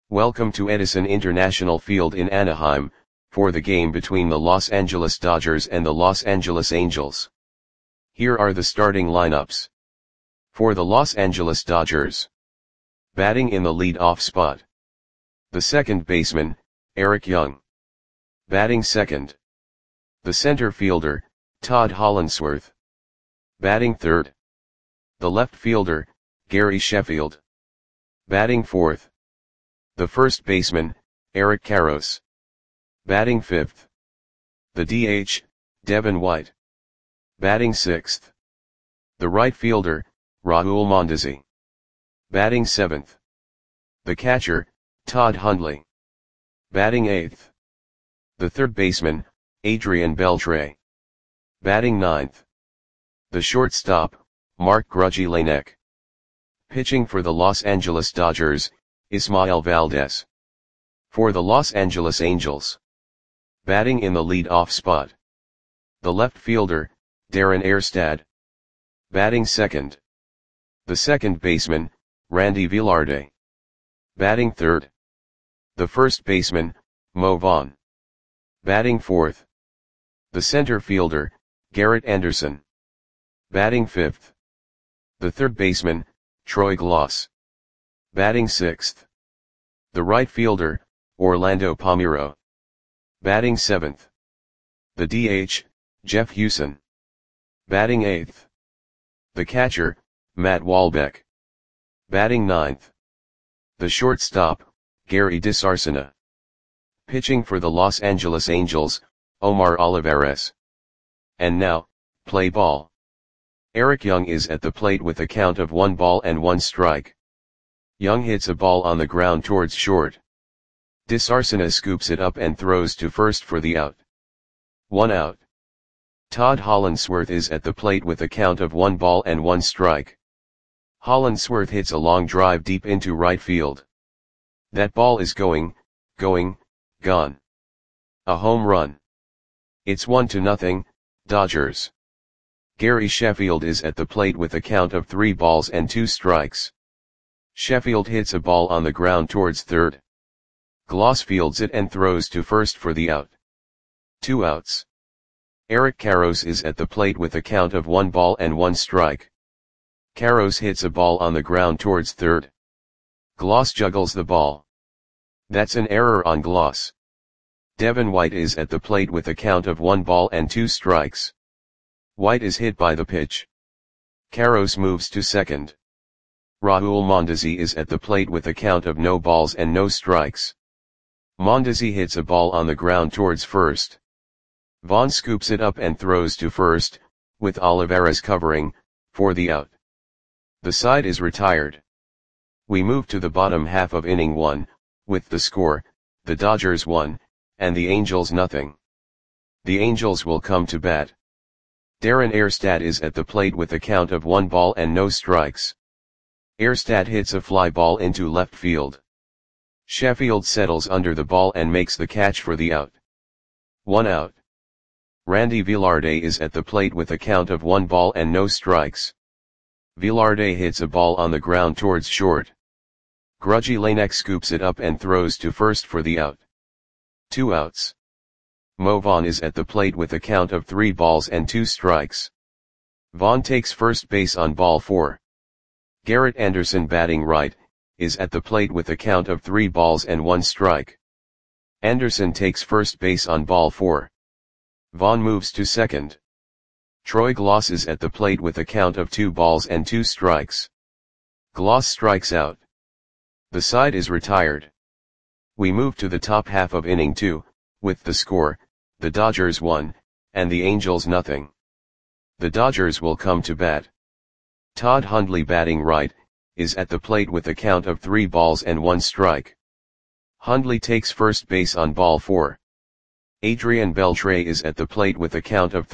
Welcome to Edison International Field in Anaheim, for the game between the Los Angeles Dodgers and the Los Angeles Angels. Here are the starting lineups. For the Los Angeles Dodgers. Batting in the lead-off spot. The second baseman, Eric Young. Batting second. The center fielder, Todd Hollandsworth. Batting third. The left fielder, Gary Sheffield. Batting fourth. The first baseman, Eric Karros. Batting fifth. The DH, Devin White. Batting sixth. The right fielder, Raul Mondesi. Batting seventh. The catcher, Todd Hundley. Batting eighth. The third baseman, Adrian Beltre. Batting ninth. The shortstop, Mark Grudzielanek. Pitching for the Los Angeles Dodgers, Ismael Valdez. For the Los Angeles Angels. Batting in the lead-off spot. The left fielder, Darren Erstad. Batting second. The second baseman, Randy Velarde. Batting third. The first baseman, Mo Vaughn. Batting fourth. The center fielder, Garrett Anderson. Batting fifth. The third baseman, Troy Glaus. Batting sixth. The right fielder, Orlando Palmeiro. Batting seventh. The DH, Jeff Hewson. Batting eighth. The catcher, Matt Walbeck. Batting ninth. The shortstop, Gary DiSarcina. Pitching for the Los Angeles Angels, Omar Olivares. And now, play ball. Eric Young is at the plate with a count of 1-1 Young hits a ball on the ground towards short. DiSarcina scoops it up and throws to first for the out. 1 out. Todd Hollandsworth is at the plate with a count of 1-1. Hollandsworth hits a long drive deep into right field. That ball is gone. A home run. It's 1-0, Dodgers. Gary Sheffield is at the plate with a count of 3-2. Sheffield hits a ball on the ground towards third. Glaus fields it and throws to first for the out. 2 outs. Eric Karros is at the plate with a count of 1-1. Karros hits a ball on the ground towards third. Glaus juggles the ball. That's an error on Glaus. Devin White is at the plate with a count of 1-2. White is hit by the pitch. Karros moves to second. Raul Mondesi is at the plate with a count of 0-2. Mondesi hits a ball on the ground towards first. Vaughn scoops it up and throws to first, with Olivares covering, for the out. The side is retired. We move to the bottom half of inning 1, with the score, the Dodgers 1, and the Angels 0. The Angels will come to bat. Darren Erstad is at the plate with a count of 1-0. Erstad hits a fly ball into left field. Sheffield settles under the ball and makes the catch for the out. 1 out. Randy Velarde is at the plate with a count of 1-0. Velarde hits a ball on the ground towards short. Grudzielanek scoops it up and throws to first for the out. 2 outs. Mo Vaughn is at the plate with a count of 3-2. Vaughn takes first base on ball 4. Garrett Anderson, batting right, is at the plate with a count of 3-1. Anderson takes first base on ball 4. Vaughn moves to second. Troy Glaus is at the plate with a count of 2-2. Glaus strikes out. The side is retired. We move to the top half of inning 2, with the score, the Dodgers 1, and the Angels 0. The Dodgers will come to bat. Todd Hundley, batting right, is at the plate with a count of 3-1. Hundley takes first base on ball 4. Adrian Beltre is at the plate with a count of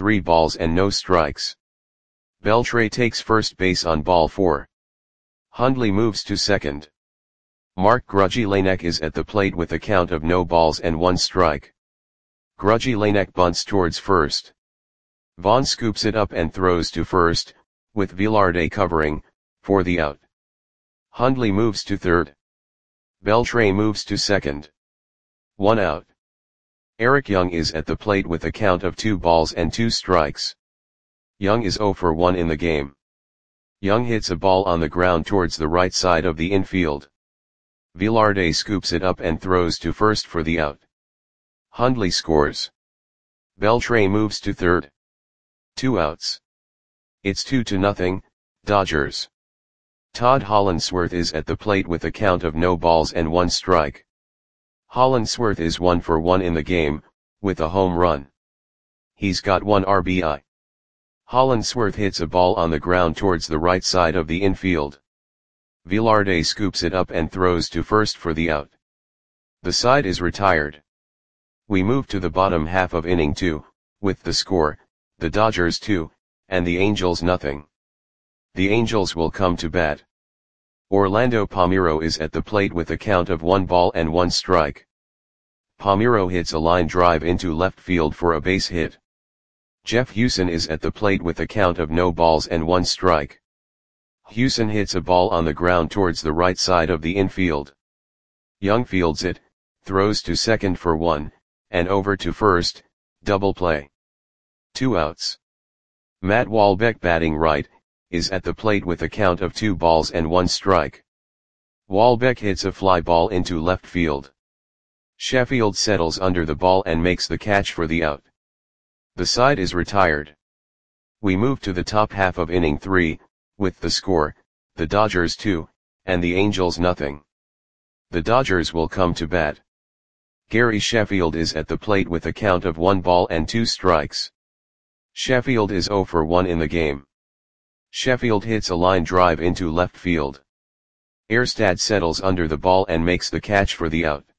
3-0. Beltre takes first base on ball 4. Hundley moves to second. Mark Grudzielanek is at the plate with a count of 0-1. Grudzielanek bunts towards first. Vaughn scoops it up and throws to first, with Velarde covering, for the out. Hundley moves to third. Beltre moves to second. 1 out. Eric Young is at the plate with a count of 2 balls and 2 strikes. Young is 0 for 1 in the game. Young hits a ball on the ground towards the right side of the infield. Velarde scoops it up and throws to first for the out. Hundley scores. Beltre moves to third. 2 outs. It's 2-0, Dodgers. Todd Hollandsworth is at the plate with a count of no balls and 1 strike. Hollandsworth is 1 for 1 in the game, with a home run. He's got 1 RBI. Hollandsworth hits a ball on the ground towards the right side of the infield. Velarde scoops it up and throws to first for the out. The side is retired. We move to the bottom half of inning 2, with the score, the Dodgers 2, and the Angels nothing. The Angels will come to bat. Orlando Palmeiro is at the plate with a count of 1 ball and 1 strike. Palmeiro hits a line drive into left field for a base hit. Jeff Hewson is at the plate with a count of no balls and 1 strike. Hewson hits a ball on the ground towards the right side of the infield. Young fields it, throws to second for 1, and over to first, double play. 2 outs. Matt Walbeck batting right, is at the plate with a count of 2 balls and 1 strike. Walbeck hits a fly ball into left field. Sheffield settles under the ball and makes the catch for the out. The side is retired. We move to the top half of inning 3, with the score, the Dodgers 2, and the Angels nothing. The Dodgers will come to bat. Gary Sheffield is at the plate with a count of 1 ball and 2 strikes. Sheffield is 0 for 1 in the game. Sheffield hits a line drive into left field. Erstad settles under the ball and makes the catch for the out.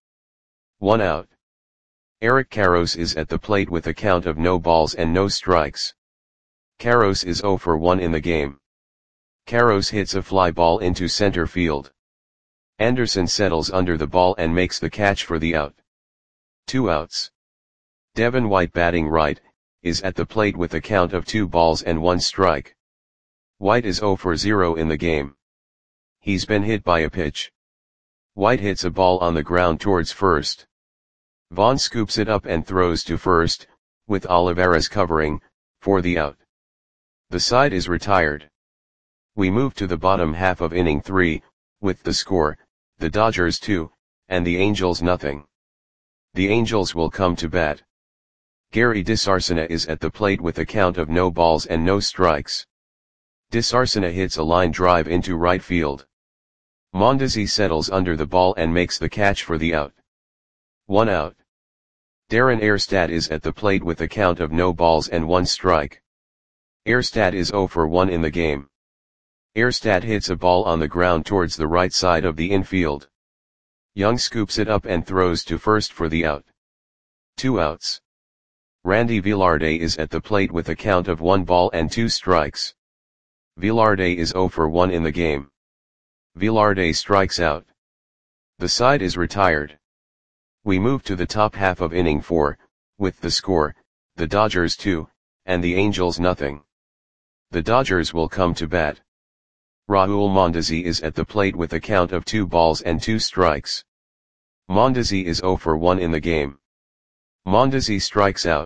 1 out. Eric Karros is at the plate with a count of no balls and no strikes. Karros is 0 for 1 in the game. Karros hits a fly ball into center field. Anderson settles under the ball and makes the catch for the out. 2 outs. Devin White batting right, is at the plate with a count of 2 balls and 1 strike. White is 0 for 0 in the game. He's been hit by a pitch. White hits a ball on the ground towards first. Vaughn scoops it up and throws to first, with Olivares covering, for the out. The side is retired. We move to the bottom half of inning 3, with the score, the Dodgers 2, and the Angels nothing. The Angels will come to bat. Gary DeSarcina is at the plate with a count of no balls and no strikes. DeSarcina hits a line drive into right field. Mondesi settles under the ball and makes the catch for the out. 1 out. Darren Erstad is at the plate with a count of no balls and 1 strike. Erstad is 0 for 1 in the game. Erstad hits a ball on the ground towards the right side of the infield. Young scoops it up and throws to first for the out. 2 outs. Randy Velarde is at the plate with a count of 1 ball and 2 strikes. Velarde is 0 for 1 in the game. Velarde strikes out. The side is retired. We move to the top half of inning 4, with the score, the Dodgers 2, and the Angels nothing. The Dodgers will come to bat. Raul Mondesi is at the plate with a count of 2 balls and 2 strikes. Mondesi is 0 for 1 in the game. Mondesi strikes out.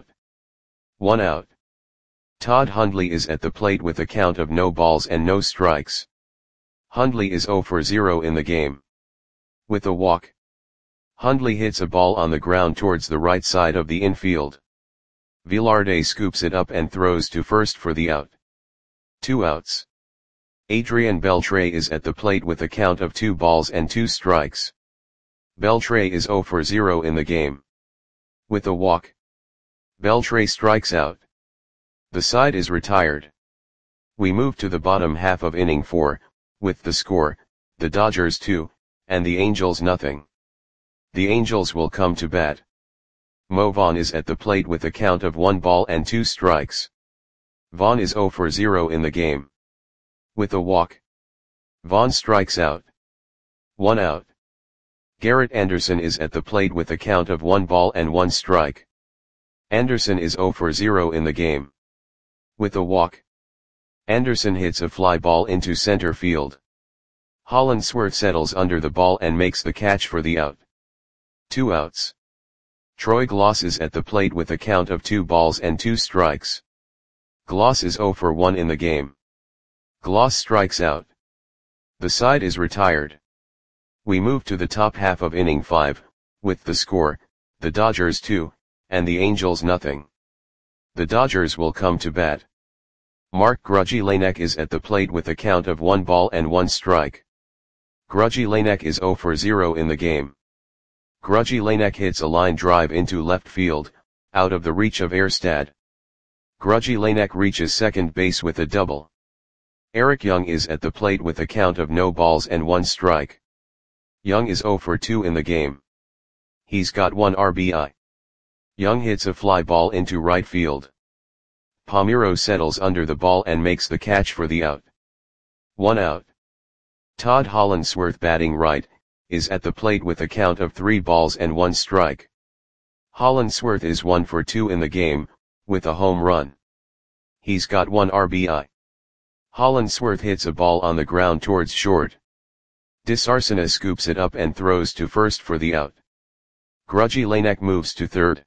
1 out. Todd Hundley is at the plate with a count of no balls and no strikes. Hundley is 0 for 0 in the game. With a walk. Hundley hits a ball on the ground towards the right side of the infield. Velarde scoops it up and throws to first for the out. 2 outs. Adrian Beltre is at the plate with a count of 2 balls and 2 strikes. Beltre is 0 for 0 in the game. With a walk. Beltre strikes out. The side is retired. We move to the bottom half of inning 4, with the score, the Dodgers 2, and the Angels nothing. The Angels will come to bat. Mo Vaughn is at the plate with a count of 1 ball and 2 strikes. Vaughn is 0 for 0 in the game. With a walk. Vaughn strikes out. 1 out. Garrett Anderson is at the plate with a count of 1 ball and 1 strike. Anderson is 0 for 0 in the game. With a walk. Anderson hits a fly ball into center field. Hollandsworth settles under the ball and makes the catch for the out. 2 outs. Troy Gloss is at the plate with a count of 2 balls and 2 strikes. Gloss is 0 for 1 in the game. Gloss strikes out. The side is retired. We move to the top half of inning 5, with the score, the Dodgers 2, and the Angels nothing. The Dodgers will come to bat. Mark Grudgy Lanek is at the plate with a count of 1 ball and 1 strike. Grudgy Lanek is 0 for 0 in the game. Grudgy Lanek hits a line drive into left field, out of the reach of Erstad. Grudgy Lanek reaches second base with a double. Eric Young is at the plate with a count of no balls and 1 strike. Young is 0 for 2 in the game. He's got 1 RBI. Young hits a fly ball into right field. Palmeiro settles under the ball and makes the catch for the out. 1 out. Todd Hollandsworth, batting right, is at the plate with a count of 3 balls and 1 strike. Hollandsworth is 1 for 2 in the game, with a home run. He's got 1 RBI. Hollandsworth hits a ball on the ground towards short. DeSarcina scoops it up and throws to first for the out. Grudgy Lanek moves to third.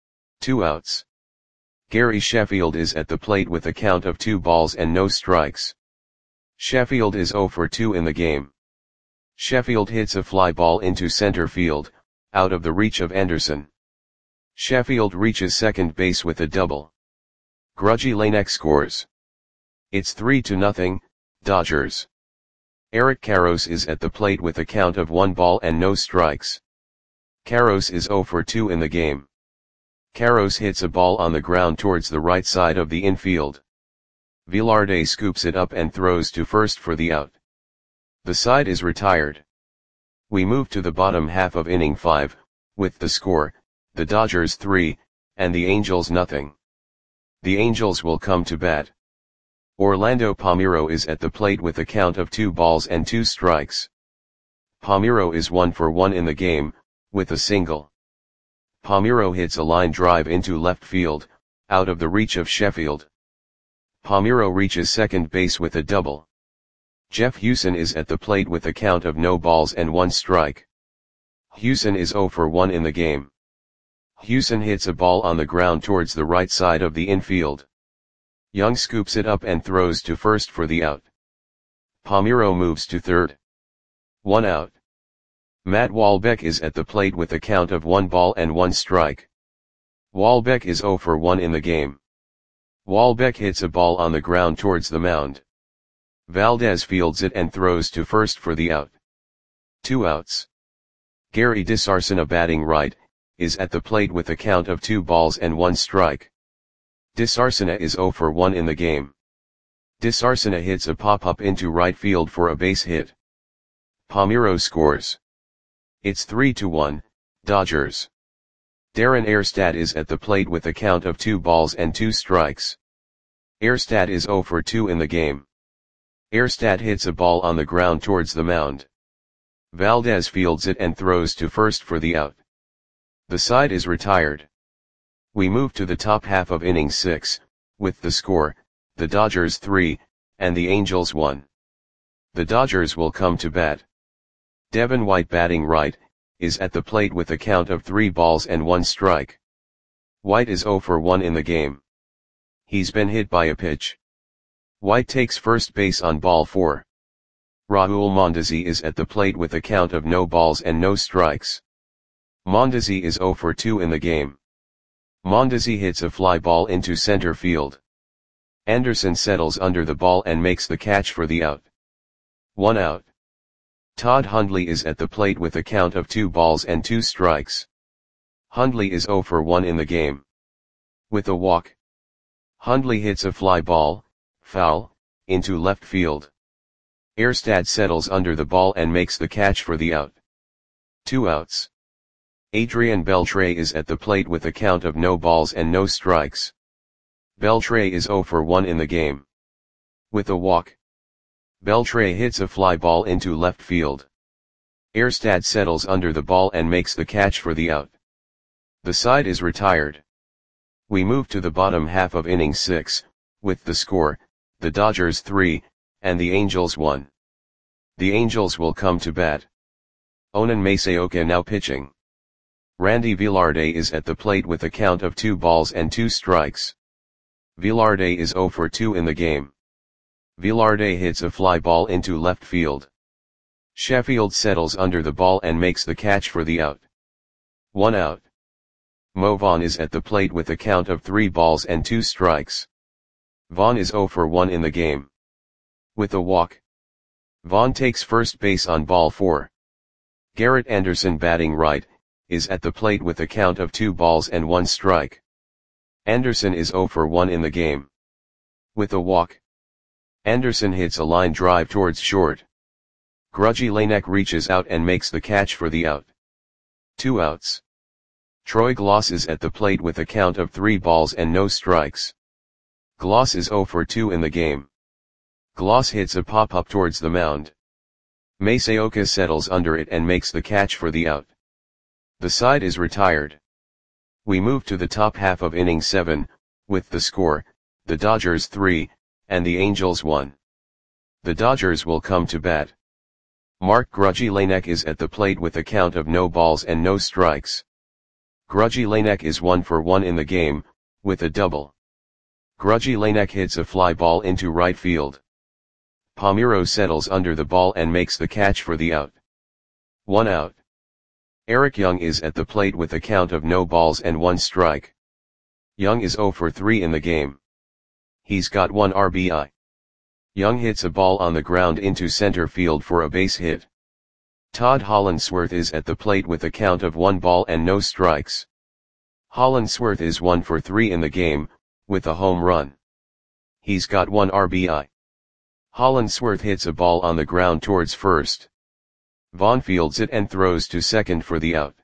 2 outs. Gary Sheffield is at the plate with a count of 2 balls and no strikes. Sheffield is 0 for 2 in the game. Sheffield hits a fly ball into center field, out of the reach of Anderson. Sheffield reaches second base with a double. Grudgy Lanek scores. It's 3-0, Dodgers. Eric Karros is at the plate with a count of 1 ball and no strikes. Karros is 0 for 2 in the game. Karros hits a ball on the ground towards the right side of the infield. Velarde scoops it up and throws to first for the out. The side is retired. We move to the bottom half of inning 5, with the score, the Dodgers 3, and the Angels nothing. The Angels will come to bat. Orlando Palmeiro is at the plate with a count of 2 balls and 2 strikes. Palmeiro is 1 for 1 in the game, with a single. Palmeiro hits a line drive into left field, out of the reach of Sheffield. Palmeiro reaches second base with a double. Jeff Hewson is at the plate with a count of no balls and 1 strike. Hewson is 0 for 1 in the game. Hewson hits a ball on the ground towards the right side of the infield. Young scoops it up and throws to first for the out. Palmeiro moves to third. 1 out. Matt Walbeck is at the plate with a count of 1 ball and 1 strike. Walbeck is 0 for 1 in the game. Walbeck hits a ball on the ground towards the mound. Valdez fields it and throws to first for the out. 2 outs. Gary DeSarcina, batting right, is at the plate with a count of 2 balls and 1 strike. DeSarcina is 0 for 1 in the game. DeSarcina hits a pop-up into right field for a base hit. Palmeiro scores. It's 3-1, Dodgers. Darren Erstad is at the plate with a count of 2 balls and 2 strikes. Erstad is 0 for 2 in the game. Erstad hits a ball on the ground towards the mound. Valdez fields it and throws to first for the out. The side is retired. We move to the top half of inning 6, with the score, the Dodgers 3, and the Angels 1. The Dodgers will come to bat. Devin White, batting right, is at the plate with a count of 3 balls and 1 strike. White is 0 for 1 in the game. He's been hit by a pitch. White takes first base on ball 4. Raul Mondesi is at the plate with a count of no balls and no strikes. Mondesi is 0 for 2 in the game. Mondesi hits a fly ball into center field. Anderson settles under the ball and makes the catch for the out. 1 out. Todd Hundley is at the plate with a count of 2 balls and 2 strikes. Hundley is 0 for 1 in the game. With a walk. Hundley hits a fly ball, foul, into left field. Erstad settles under the ball and makes the catch for the out. 2 outs. Adrian Beltre is at the plate with a count of no balls and no strikes. Beltre is 0 for 1 in the game. With a walk. Beltre hits a fly ball into left field. Erstad settles under the ball and makes the catch for the out. The side is retired. We move to the bottom half of inning 6, with the score, the Dodgers 3, and the Angels 1. The Angels will come to bat. Onan Masaoka now pitching. Randy Velarde is at the plate with a count of 2 balls and 2 strikes. Velarde is 0 for 2 in the game. Velarde hits a fly ball into left field. Sheffield settles under the ball and makes the catch for the out. 1 out. Mo Vaughn is at the plate with a count of 3 balls and 2 strikes. Vaughn is 0 for 1 in the game. With a walk. Vaughn takes first base on ball 4. Garrett Anderson batting right, is at the plate with a count of 2 balls and 1 strike. Anderson is 0 for 1 in the game. With a walk. Anderson hits a line drive towards short. Grudgy Lanek reaches out and makes the catch for the out. 2 outs. Troy Gloss is at the plate with a count of 3 balls and no strikes. Gloss is 0 for 2 in the game. Gloss hits a pop-up towards the mound. Masaoka settles under it and makes the catch for the out. The side is retired. We move to the top half of inning 7, with the score, the Dodgers 3, and the Angels 1. The Dodgers will come to bat. Mark Grudgy Lanek is at the plate with a count of no balls and no strikes. Grudgy Lanek is 1 for 1 in the game, with a double. Grudgy Lanek hits a fly ball into right field. Palmeiro settles under the ball and makes the catch for the out. 1 out. Eric Young is at the plate with a count of no balls and 1 strike. Young is 0 for 3 in the game. He's got 1 RBI. Young hits a ball on the ground into center field for a base hit. Todd Hollandsworth is at the plate with a count of 1 ball and no strikes. Hollandsworth is 1 for 3 in the game, with a home run. He's got 1 RBI. Hollandsworth hits a ball on the ground towards first. Vaughn fields it and throws to second for the out.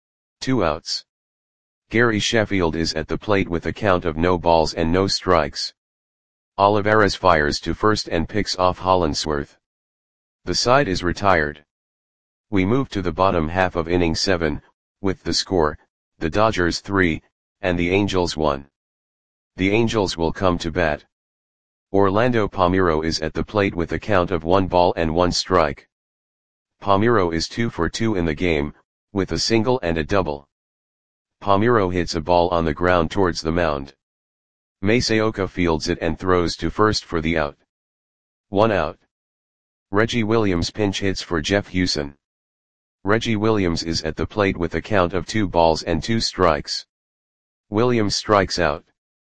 2 outs. Gary Sheffield is at the plate with a count of no balls and no strikes. Olivares fires to first and picks off Hollandsworth. The side is retired. We move to the bottom half of inning 7, with the score, the Dodgers 3, and the Angels 1. The Angels will come to bat. Orlando Palmeiro is at the plate with a count of 1 ball and 1 strike. Palmeiro is 2 for 2 in the game, with a single and a double. Palmeiro hits a ball on the ground towards the mound. Masaoka fields it and throws to first for the out. 1 out. Reggie Williams pinch hits for Jeff Hewson. Reggie Williams is at the plate with a count of 2 balls and 2 strikes. Williams strikes out.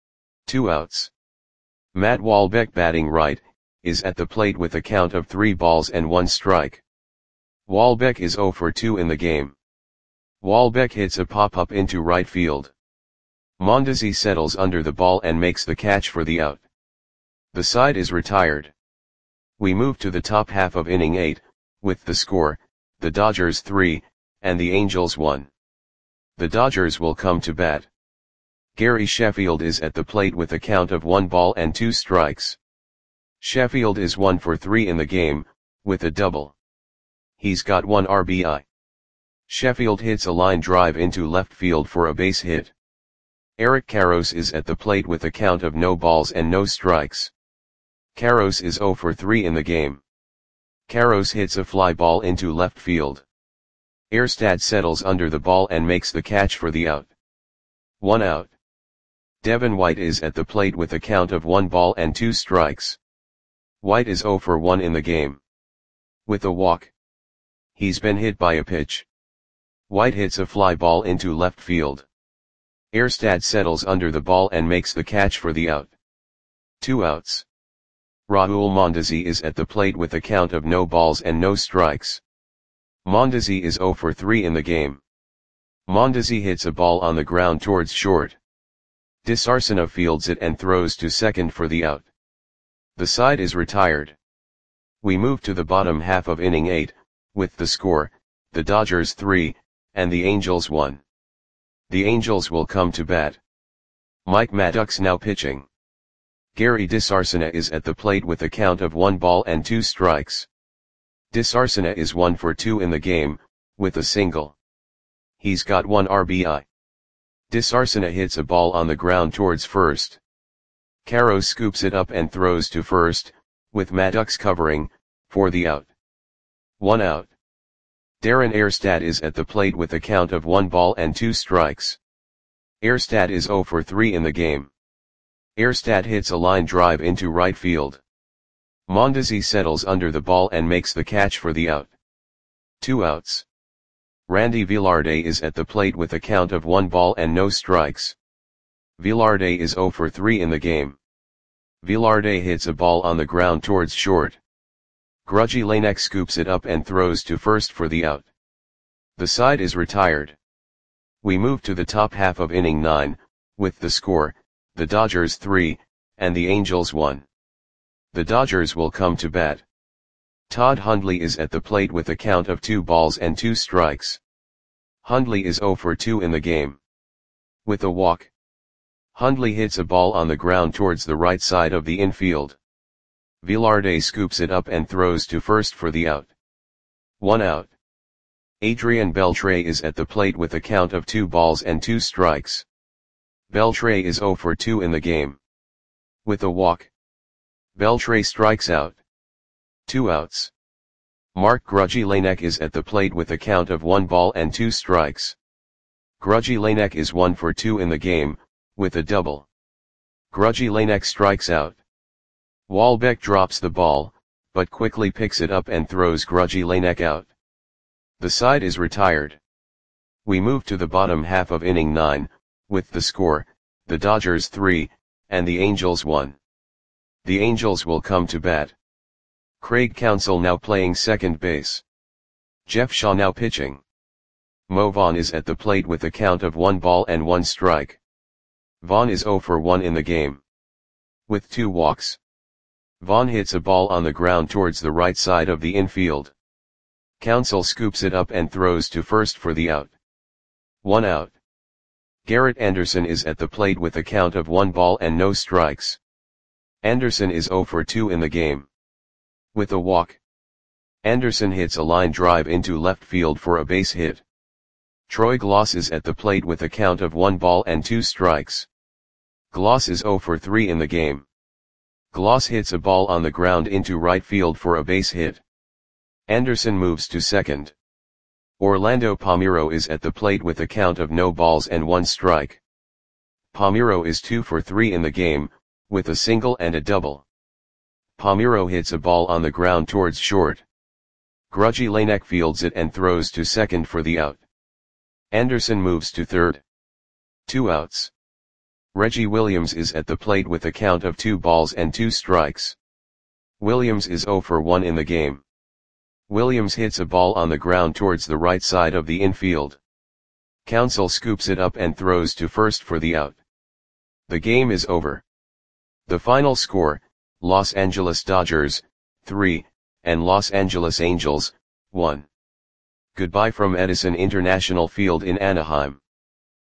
2 outs. Matt Wahlbeck batting right, is at the plate with a count of 3 balls and 1 strike. Wahlbeck is 0 for 2 in the game. Wahlbeck hits a pop-up into right field. Mondesi settles under the ball and makes the catch for the out. The side is retired. We move to the top half of inning 8, with the score, the Dodgers 3, and the Angels 1. The Dodgers will come to bat. Gary Sheffield is at the plate with a count of 1 ball and 2 strikes. Sheffield is 1 for 3 in the game, with a double. He's got 1 RBI. Sheffield hits a line drive into left field for a base hit. Eric Karros is at the plate with a count of no balls and no strikes. Karros is 0 for 3 in the game. Karros hits a fly ball into left field. Erstad settles under the ball and makes the catch for the out. 1 out. Devin White is at the plate with a count of 1 ball and 2 strikes. White is 0 for 1 in the game. With a walk. He's been hit by a pitch. White hits a fly ball into left field. Erstad settles under the ball and makes the catch for the out. 2 outs. Raul Mondesi is at the plate with a count of no balls and no strikes. Mondesi is 0 for 3 in the game. Mondesi hits a ball on the ground towards short. Disarcina fields it and throws to second for the out. The side is retired. We move to the bottom half of inning 8, with the score, the Dodgers 3, and the Angels 1. The Angels will come to bat. Mike Maddox now pitching. Gary Disarcina is at the plate with a count of 1 ball and 2 strikes. Disarcina is 1 for 2 in the game, with a single. He's got 1 RBI. Disarcina hits a ball on the ground towards first. Karros scoops it up and throws to first, with Maddox covering, for the out. 1 out. Darren Erstad is at the plate with a count of 1 ball and 2 strikes. Erstad is 0 for 3 in the game. Erstad hits a line drive into right field. Mondesi settles under the ball and makes the catch for the out. 2 outs. Randy Velarde is at the plate with a count of 1 ball and no strikes. Velarde is 0 for 3 in the game. Velarde hits a ball on the ground towards short. Grudgy Lanek scoops it up and throws to first for the out. The side is retired. We move to the top half of inning 9, with the score, the Dodgers 3, and the Angels 1. The Dodgers will come to bat. Todd Hundley is at the plate with a count of 2 balls and 2 strikes. Hundley is 0 for 2 in the game. With a walk, Hundley hits a ball on the ground towards the right side of the infield. Velarde scoops it up and throws to first for the out. 1 out. Adrian Beltre is at the plate with a count of 2 balls and 2 strikes. Beltre is 0 for 2 in the game. With a walk, Beltre strikes out. 2 outs. Mark Grudgy Lanek is at the plate with a count of 1 ball and 2 strikes. Grudgy Lanek is 1 for 2 in the game, with a double. Grudgy Lanek strikes out. Walbeck drops the ball, but quickly picks it up and throws Grudgy Lanek out. The side is retired. We move to the bottom half of inning 9, with the score, the Dodgers 3, and the Angels 1. The Angels will come to bat. Craig Counsell now playing second base. Jeff Shaw now pitching. Mo Vaughn is at the plate with a count of 1 ball and 1 strike. Vaughn is 0 for 1 in the game. With 2 walks, Vaughn hits a ball on the ground towards the right side of the infield. Counsell scoops it up and throws to first for the out. 1 out. Garrett Anderson is at the plate with a count of 1 ball and no strikes. Anderson is 0 for 2 in the game. With a walk, Anderson hits a line drive into left field for a base hit. Troy Gloss is at the plate with a count of 1 ball and 2 strikes. Gloss is 0 for 3 in the game. Gloss hits a ball on the ground into right field for a base hit. Anderson moves to second. Orlando Palmeiro is at the plate with a count of no balls and 1 strike. Palmeiro is 2 for 3 in the game, with a single and a double. Palmeiro hits a ball on the ground towards short. Grudgy Lanek fields it and throws to second for the out. Anderson moves to third. 2 outs. Reggie Williams is at the plate with a count of 2 balls and 2 strikes. Williams is 0 for 1 in the game. Williams hits a ball on the ground towards the right side of the infield. Counsell scoops it up and throws to first for the out. The game is over. The final score, Los Angeles Dodgers, 3, and Los Angeles Angels, 1. Goodbye from Edison International Field in Anaheim.